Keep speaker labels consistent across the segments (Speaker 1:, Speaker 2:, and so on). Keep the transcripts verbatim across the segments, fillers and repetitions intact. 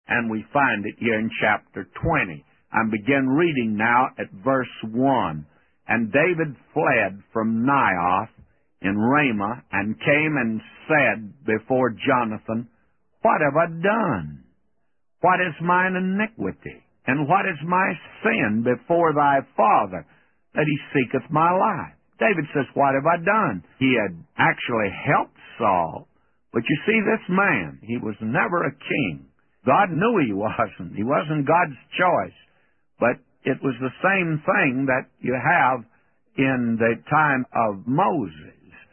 Speaker 1: And we find it here in chapter twenty. I begin reading now at verse one. And David fled from Naioth in Ramah, and came and said before Jonathan, What have I done? What is mine iniquity? And what is my sin before thy father, that he seeketh my life? David says, What have I done? He had actually helped Saul, but you see, this man, he was never a king. God knew he wasn't. He wasn't God's choice. But it was the same thing that you have in the time of Moses,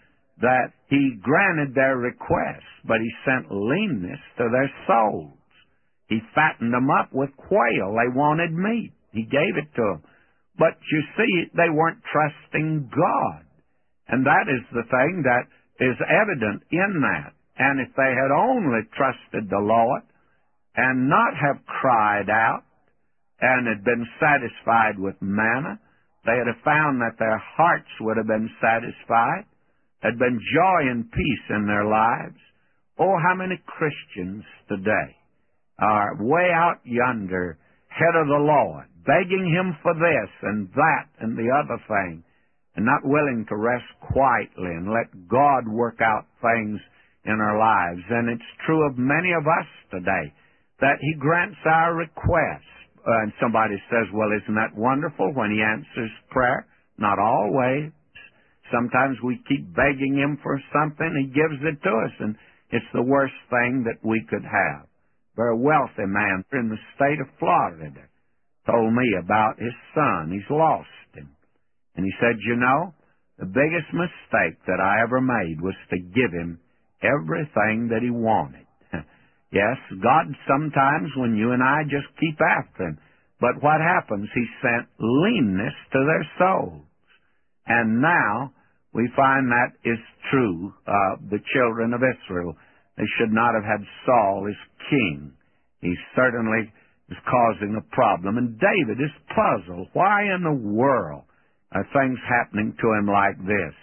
Speaker 1: that he granted their requests, but he sent leanness to their souls. He fattened them up with quail. They wanted meat. He gave it to them. But you see, they weren't trusting God. And that is the thing that is evident in that. And if they had only trusted the Lord and not have cried out and had been satisfied with manna, they would have found that their hearts would have been satisfied, had been joy and peace in their lives. Oh, how many Christians today are way out yonder, head of the Lord, begging Him for this and that and the other thing, and not willing to rest quietly and let God work out things in our lives. And it's true of many of us today, that He grants our requests. Uh, and somebody says, well, isn't that wonderful when He answers prayer? Not always. Sometimes we keep begging Him for something, He gives it to us, and it's the worst thing that we could have. A very wealthy man in the state of Florida told me about his son. He's lost him. And he said, you know, the biggest mistake that I ever made was to give him everything that he wanted. Yes, God sometimes, when you and I just keep after Him, but what happens? He sent leanness to their souls. And now we find that is true of the children of Israel. They should not have had Saul as king. He certainly is causing a problem. And David is puzzled. Why in the world are things happening to him like this?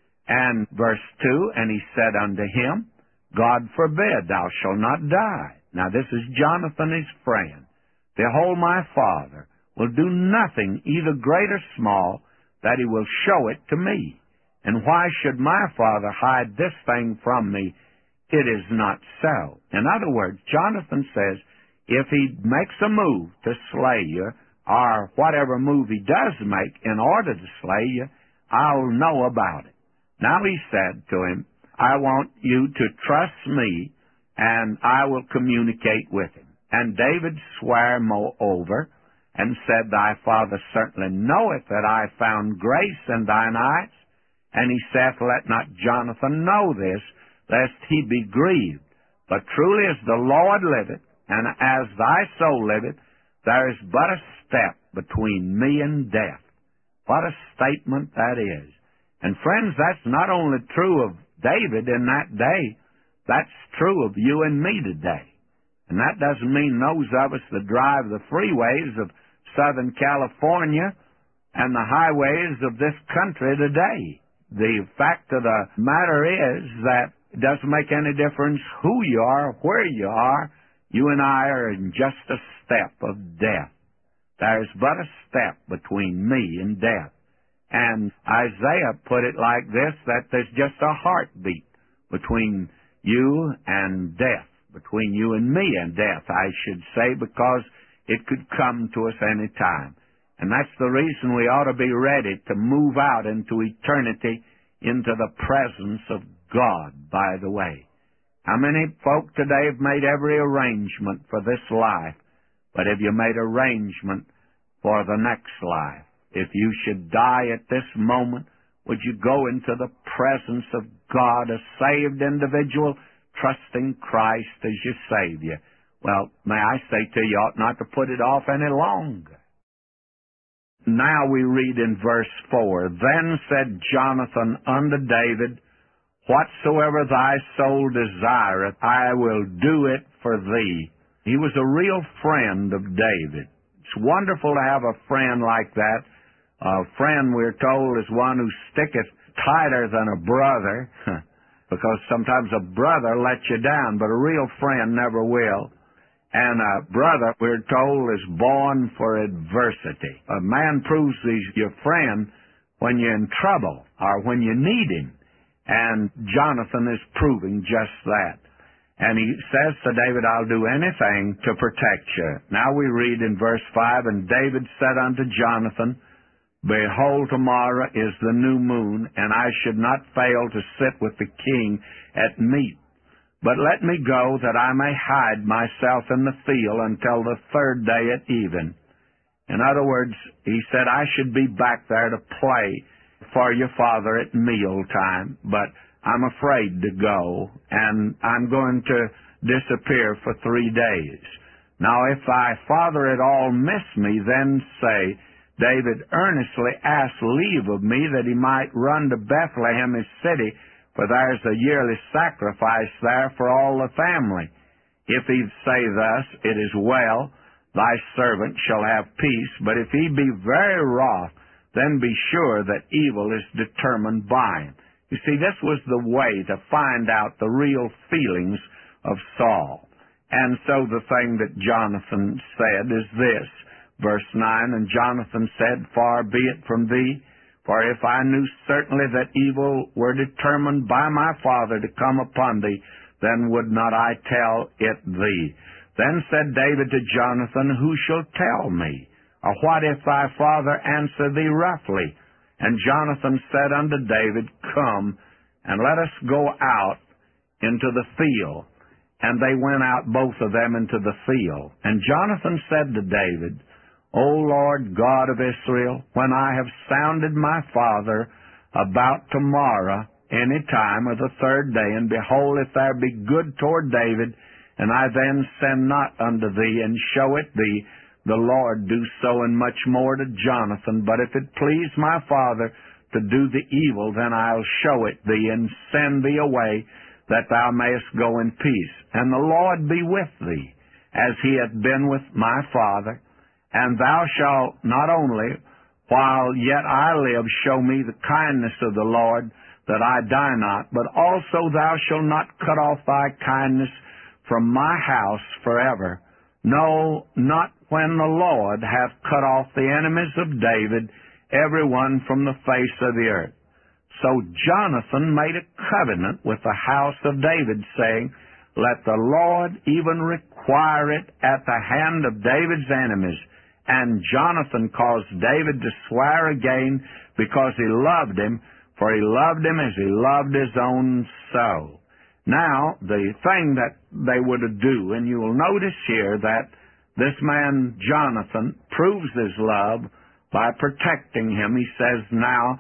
Speaker 1: And verse two, and he said unto him, God forbid, thou shalt not die. Now this is Jonathan, his friend. Behold, my father will do nothing, either great or small, that he will show it to me. And why should my father hide this thing from me? It is not so. In other words, Jonathan says, if he makes a move to slay you, or whatever move he does make in order to slay you, I'll know about it. Now he said to him, I want you to trust me, and I will communicate with him. And David sware moreover, and said, Thy father certainly knoweth that I found grace in thine eyes. And he saith, Let not Jonathan know this, lest he be grieved. But truly as the Lord liveth, and as thy soul liveth, there is but a step between me and death. What a statement that is. And friends, that's not only true of David in that day, that's true of you and me today. And that doesn't mean those of us that drive the freeways of Southern California and the highways of this country today. The fact of the matter is that it doesn't make any difference who you are, where you are. You and I are in just a step of death. There's but a step between me and death. And Isaiah put it like this, that there's just a heartbeat between you and death, between you and me and death, I should say, because it could come to us any time. And that's the reason we ought to be ready to move out into eternity, into the presence of God, by the way. How many folk today have made every arrangement for this life, but have you made arrangement for the next life? If you should die at this moment, would you go into the presence of God, a saved individual, trusting Christ as your Savior? Well, may I say to you, you ought not to put it off any longer. Now we read in verse four, Then said Jonathan unto David, Whatsoever thy soul desireth, I will do it for thee. He was a real friend of David. It's wonderful to have a friend like that. A friend, we're told, is one who sticketh tighter than a brother, because sometimes a brother lets you down, but a real friend never will. And a brother, we're told, is born for adversity. A man proves he's your friend when you're in trouble or when you need him. And Jonathan is proving just that. And he says to David, I'll do anything to protect you. Now we read in verse five, and David said unto Jonathan, Behold, tomorrow is the new moon, and I should not fail to sit with the king at meat. But let me go, that I may hide myself in the field until the third day at even. In other words, he said, I should be back there to play for your father at mealtime, but I'm afraid to go, and I'm going to disappear for three days. Now, if thy father at all miss me, then say, David earnestly asked leave of me that he might run to Bethlehem his city, for there is a yearly sacrifice there for all the family. If he say thus, It is well, thy servant shall have peace, but if he be very wroth, then be sure that evil is determined by him. You see, this was the way to find out the real feelings of Saul. And so the thing that Jonathan said is this, verse nine, And Jonathan said, Far be it from thee, for if I knew certainly that evil were determined by my father to come upon thee, then would not I tell it thee. Then said David to Jonathan, Who shall tell me? Or what if thy father answer thee roughly? And Jonathan said unto David, Come, and let us go out into the field. And they went out both of them into the field. And Jonathan said to David, O Lord God of Israel, when I have sounded my father about tomorrow, any time of the third day, and behold, if there be good toward David, and I then send not unto thee, and show it thee, the Lord do so and much more to Jonathan. But if it please my father to do the evil, then I'll show it thee, and send thee away, that thou mayest go in peace. And the Lord be with thee, as he hath been with my father. And thou shalt not only, while yet I live, show me the kindness of the Lord, that I die not, but also thou shalt not cut off thy kindness from my house forever. No, not when the Lord hath cut off the enemies of David, every one from the face of the earth. So Jonathan made a covenant with the house of David, saying, Let the Lord even require it at the hand of David's enemies. And Jonathan caused David to swear again, because he loved him, for he loved him as he loved his own soul. Now, the thing that they were to do, and you will notice here that this man Jonathan proves his love by protecting him. He says, Now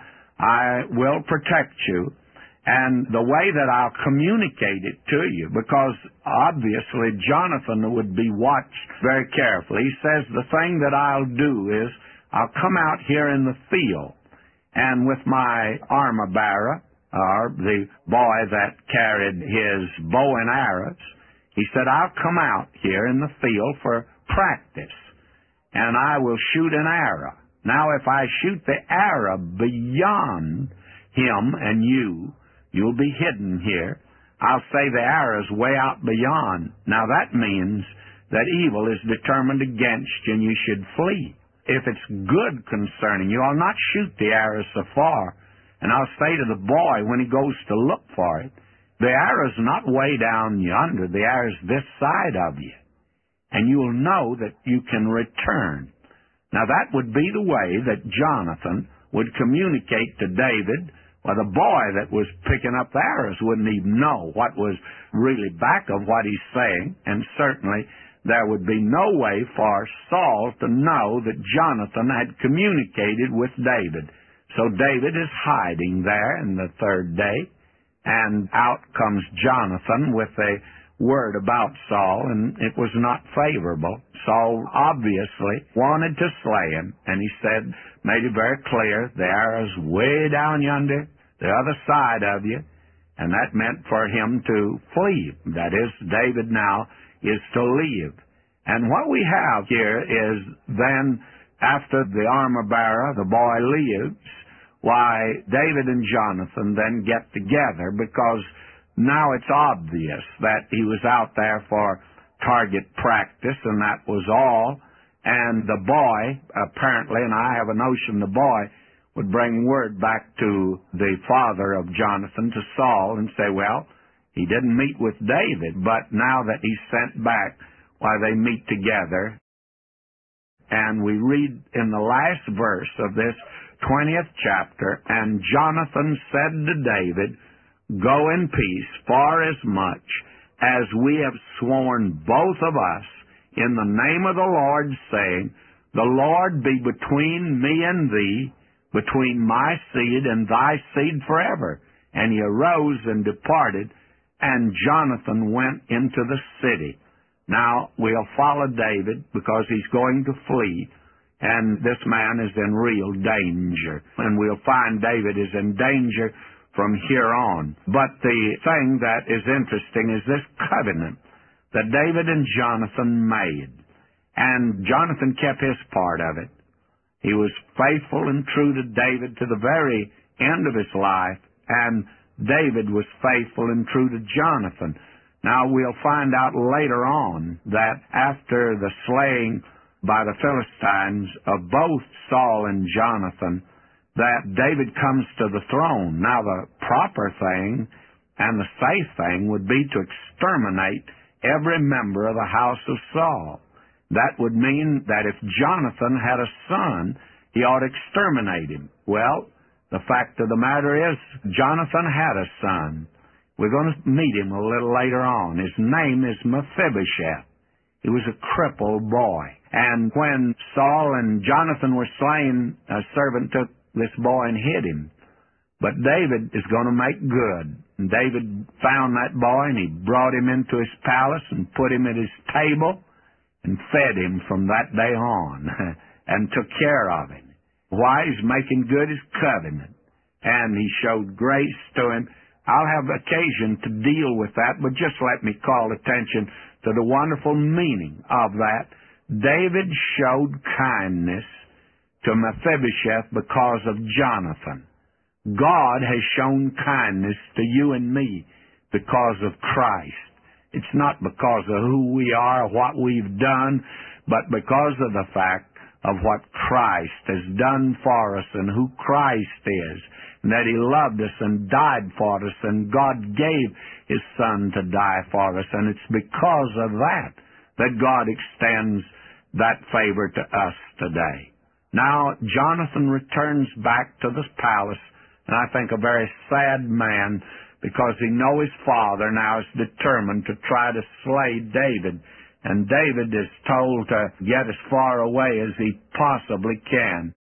Speaker 1: I will protect you, and the way that I'll communicate it to you, because obviously Jonathan would be watched very carefully. He says, the thing that I'll do is I'll come out here in the field, and with my armor bearer, or the boy that carried his bow and arrows, he said, I'll come out here in the field for practice, and I will shoot an arrow. Now, if I shoot the arrow beyond him and you, you'll be hidden here. I'll say the arrow's way out beyond. Now, that means that evil is determined against you, and you should flee. If it's good concerning you, I'll not shoot the arrow so far. And I'll say to the boy when he goes to look for it, the arrow's not way down yonder. The arrow's this side of you. And you'll know that you can return. Now, that would be the way that Jonathan would communicate to David. Well, the boy that was picking up the arrows wouldn't even know what was really back of what he's saying, and certainly there would be no way for Saul to know that Jonathan had communicated with David. So David is hiding there in the third day, and out comes Jonathan with a word about Saul, and it was not favorable. Saul obviously wanted to slay him, and he said, made it very clear, the arrow's way down yonder, the other side of you, and that meant for him to flee. That is, David now is to leave. And what we have here is then, after the armor-bearer, the boy leaves, why, David and Jonathan then get together, because now it's obvious that he was out there for target practice, and that was all. And the boy, apparently, and I have a notion the boy would bring word back to the father of Jonathan, to Saul, and say, well, he didn't meet with David, but now that he's sent back, why, they meet together. And we read in the last verse of this twentieth chapter, and Jonathan said to David, go in peace, for as much as we have sworn both of us in the name of the Lord, saying, the Lord be between me and thee, between my seed and thy seed forever. And he arose and departed, and Jonathan went into the city. Now, we'll follow David because he's going to flee, and this man is in real danger. And we'll find David is in danger from here on. But the thing that is interesting is this covenant that David and Jonathan made. And Jonathan kept his part of it. He was faithful and true to David to the very end of his life, and David was faithful and true to Jonathan. Now, we'll find out later on that after the slaying by the Philistines of both Saul and Jonathan, that David comes to the throne. Now, the proper thing and the safe thing would be to exterminate every member of the house of Saul. That would mean that if Jonathan had a son, he ought to exterminate him. Well, the fact of the matter is, Jonathan had a son. We're going to meet him a little later on. His name is Mephibosheth. He was a crippled boy. And when Saul and Jonathan were slain, a servant took this boy and hid him. But David is going to make good. And David found that boy, and he brought him into his palace and put him at his table and fed him from that day on and took care of him. Why? He's making good his covenant. And he showed grace to him. I'll have occasion to deal with that, but just let me call attention to the wonderful meaning of that. David showed kindness to Mephibosheth because of Jonathan. God has shown kindness to you and me because of Christ. It's not because of who we are or what we've done, but because of the fact of what Christ has done for us and who Christ is, and that He loved us and died for us, and God gave His Son to die for us, and it's because of that that God extends that favor to us today. Now, Jonathan returns back to the palace, and I think a very sad man, because he knows his father now is determined to try to slay David. And David is told to get as far away as he possibly can.